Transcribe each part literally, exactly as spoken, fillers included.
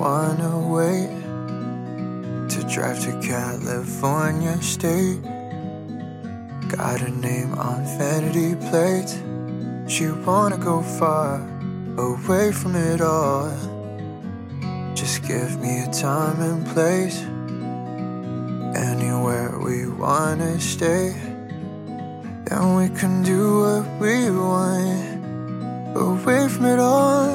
wanna wait to drive to California State. Got her name on vanity plates. She wanna go far away from it all. Just give me a time and place, anywhere we wanna stay. Then we can do what we want, away from it all.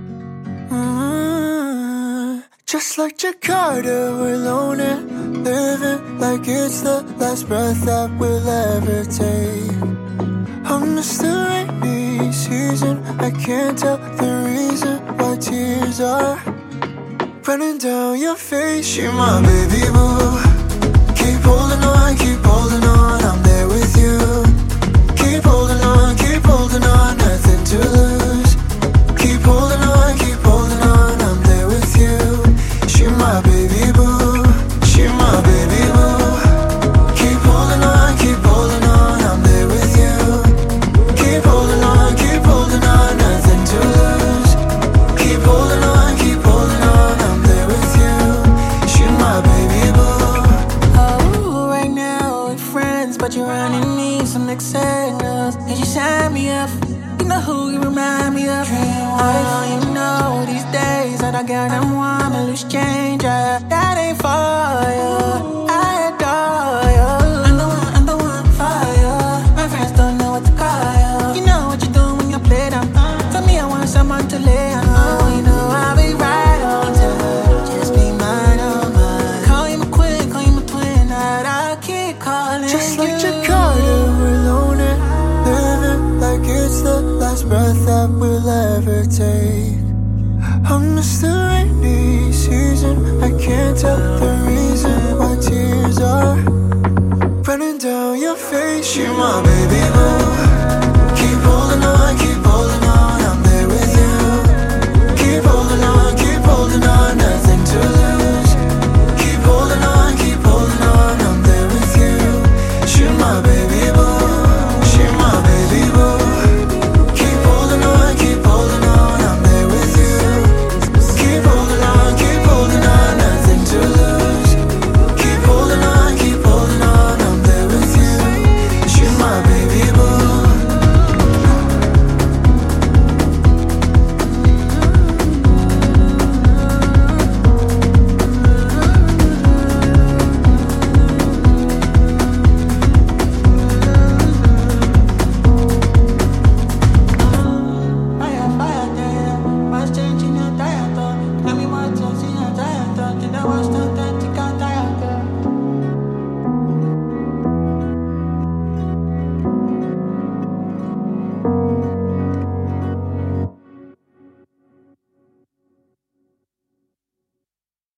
mm. Just like Jakarta, we're loner, living like it's the last breath that we'll ever take. I miss the rainy season, I can't tell the reason why tears are running down your face. You're my baby boo. Keep holding on, keep holding on, I'm there with you. Keep holding on, keep holding on, nothing to lose. Keep holding on, keep holding on, I'm there with you. She my baby boo, she my baby boo. Keep holding on, keep holding on, I'm there with you. Keep holding on, keep holding on, nothing to lose. Keep holding on, keep holding on, I'm there with you. She my baby boo. Oh, right now we're friends, but you're running me some next signals. Did you sign me up? You know who you remind me of? Oh, you know these days that I got them want a loose change. uh, That ain't for you, I adore you. I'm the one, I'm the one for you. My friends don't know what to call you. You know what you do when you play them. For me, I want someone to lay on. Oh, you know I'll be right on time. Just be mine, oh mine. Call you my queen, call you my twin, that I'll keep calling. Just like you. Jakarta, we're loner, living like it's the last breath that we'll ever take. I miss the rainy season, I can't tell the reason why tears are running down your face. You're my baby boo.